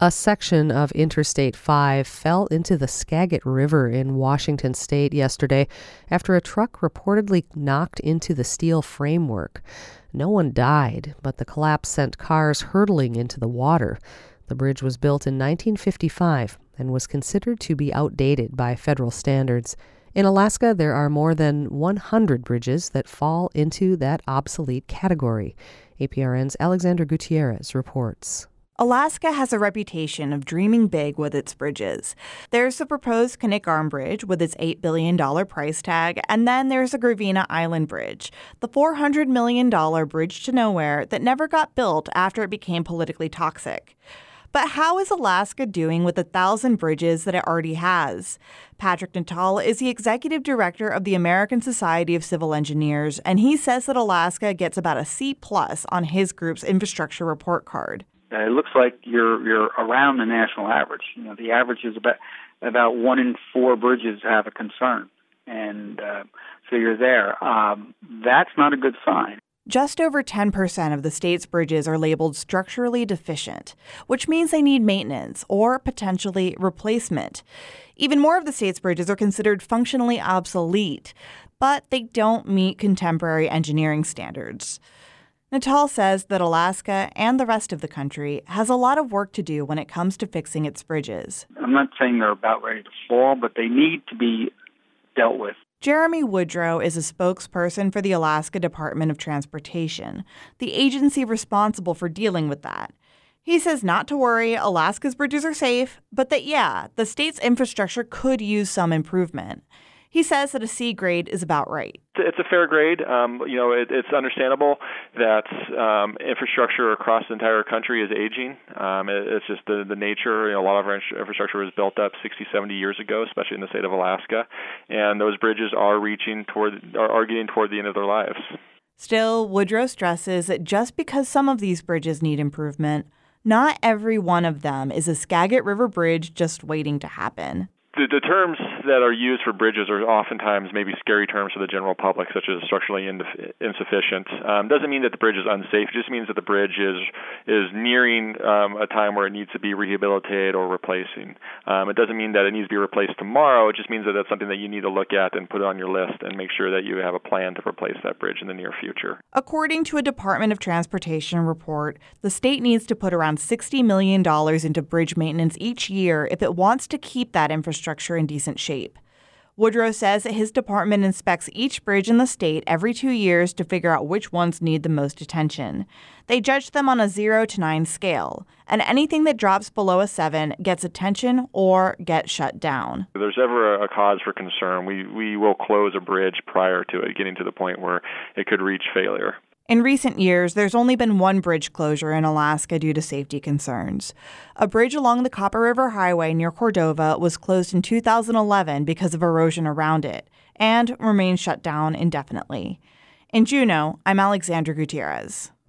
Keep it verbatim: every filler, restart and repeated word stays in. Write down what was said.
A section of Interstate five fell into the Skagit River in Washington state yesterday after a truck reportedly knocked into the steel framework. No one died, but the collapse sent cars hurtling into the water. The bridge was built in nineteen fifty-five and was considered to be outdated by federal standards. In Alaska, there are more than one hundred bridges that fall into that obsolete category. A P R N's Alexandra Gutierrez reports. Alaska has a reputation of dreaming big with its bridges. There's the proposed Knik Arm Bridge with its eight billion dollars price tag, and then there's the Gravina Island Bridge, the four hundred million dollars bridge to nowhere that never got built after it became politically toxic. But how is Alaska doing with the thousand bridges that it already has? Patrick Natal is the executive director of the American Society of Civil Engineers, and he says that Alaska gets about a C plus on his group's infrastructure report card. Uh, it looks like you're you're around the national average. You know, the average is about about one in four bridges have a concern, and uh, so you're there. Um, that's not a good sign. Just over ten percent of the state's bridges are labeled structurally deficient, which means they need maintenance or potentially replacement. Even more of the state's bridges are considered functionally obsolete, but they don't meet contemporary engineering standards. Natal says that Alaska and the rest of the country has a lot of work to do when it comes to fixing its bridges. I'm not saying they're about ready to fall, but they need to be dealt with. Jeremy Woodrow is a spokesperson for the Alaska Department of Transportation, the agency responsible for dealing with that. He says not to worry, Alaska's bridges are safe, but that, yeah, the state's infrastructure could use some improvement. He says that a C grade is about right. It's a fair grade. Um, you know, it, it's understandable that um, infrastructure across the entire country is aging. Um, it, it's just the, the nature. You know, a lot of our infrastructure was built up sixty, seventy years ago, especially in the state of Alaska. And those bridges are reaching toward, are, are getting toward the end of their lives. Still, Woodrow stresses that just because some of these bridges need improvement, not every one of them is a Skagit River bridge just waiting to happen. The, the terms that are used for bridges are oftentimes maybe scary terms to the general public, such as structurally indif- insufficient. Um, doesn't mean that the bridge is unsafe. It just means that the bridge is is nearing um, a time where it needs to be rehabilitated or replacing. Um, it doesn't mean that it needs to be replaced tomorrow. It just means that that's something that you need to look at and put on your list and make sure that you have a plan to replace that bridge in the near future. According to a Department of Transportation report, the state needs to put around sixty million dollars into bridge maintenance each year if it wants to keep that infrastructure structure in decent shape. Woodrow says that his department inspects each bridge in the state every two years to figure out which ones need the most attention. They judge them on a zero to nine scale, and anything that drops below a seven gets attention or gets shut down. If there's ever a cause for concern, we, we will close a bridge prior to it getting to the point where it could reach failure. In recent years, there's only been one bridge closure in Alaska due to safety concerns. A bridge along the Copper River Highway near Cordova was closed in two thousand eleven because of erosion around it and remains shut down indefinitely. In Juneau, I'm Alexandra Gutierrez.